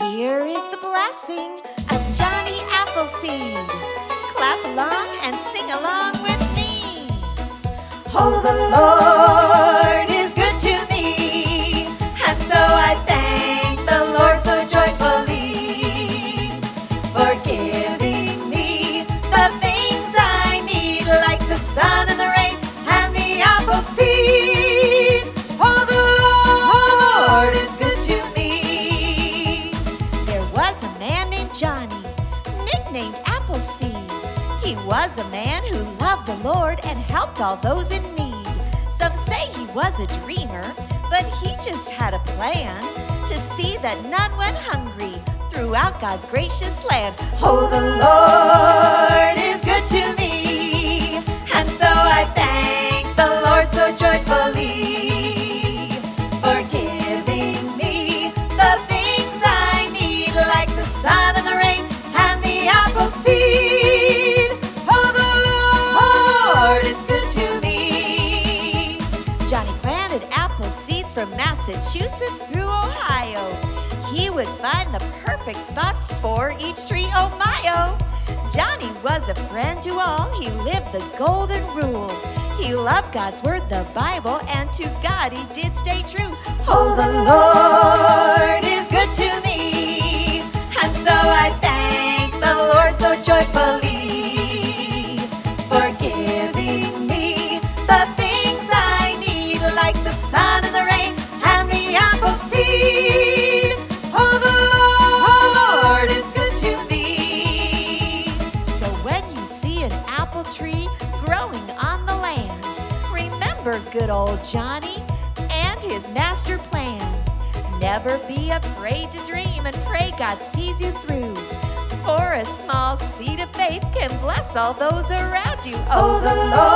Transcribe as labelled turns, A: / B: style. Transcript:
A: Here is the blessing of Johnny Appleseed. Clap along and sing along with me. Oh, the Lord is good to me, and so I thank the Lord so joyfully for giving me the things I need, like the sun and the rain and the apple seed. Oh, the Lord is good to me. There was a man named Johnny, nicknamed Appleseed. He was a man who loved the Lord and helped all those in need. Some say he was a dreamer, but he just had a plan to see that none went hungry throughout God's gracious land. Oh, the Lord is good to me, and so I thank the Lord so joyfully for giving me the things I need, like the sun and the rain and the apple seed. Oh, the Lord is good to me. Johnny planted apple seeds from Massachusetts through Ohio. He would find the perfect spot for each tree, oh my-oh. Johnny was a friend to all. He lived the golden rule. He loved God's word, the Bible, and to God he did stay true. Oh, the Lord is good to me, and so I thank the Lord so joyfully for giving me the things I need, like the sun and the rain and the apple seed. Oh, the Lord is good to me. So when you see an apple tree growing on the land, remember good old Johnny and his master plan. Never be afraid to dream and pray God sees you through. For a small seed of faith can bless all those around you. Oh, the Lord